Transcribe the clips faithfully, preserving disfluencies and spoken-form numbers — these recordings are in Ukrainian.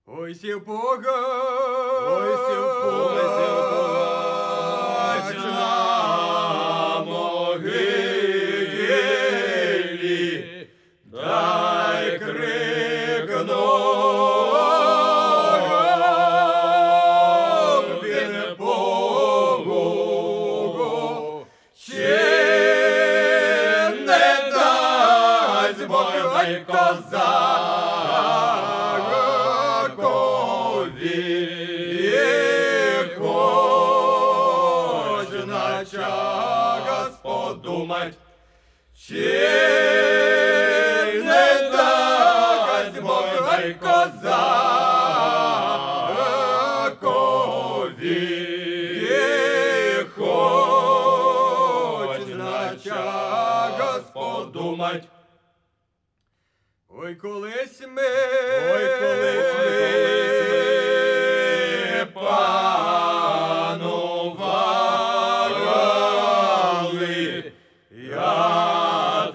Ой, сів пога, ой, сів пугач на могилі, дай крикну він Богу, чи не дасть Божий козакові хоч на час подумать, чи не дасть Божий козакові хоч на час подумать. ой, колись ми, Ой, колись ми, колись ми панували, я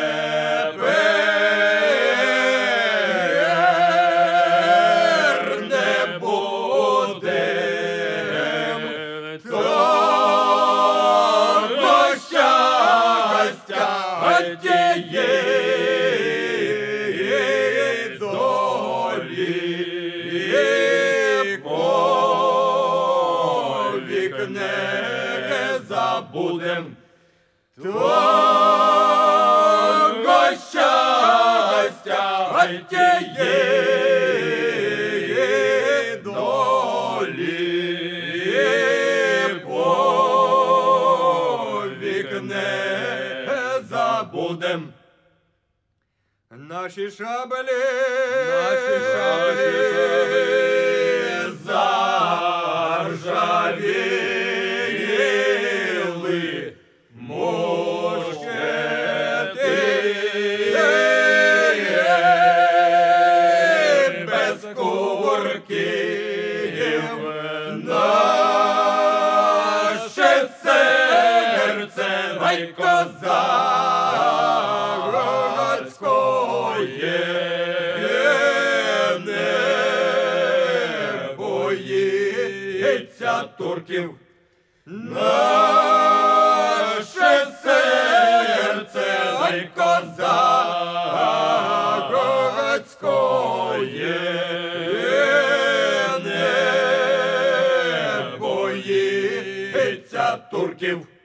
тепер не будем того щастя тієї долі повік не забудем, того щастя тієї долі повік не забудем. наші шаблі, Наші шаблі заржавіли, мушкети без курків, наше серце дай козацької не боїться турків. Наше серце дай козацької не боїться турків.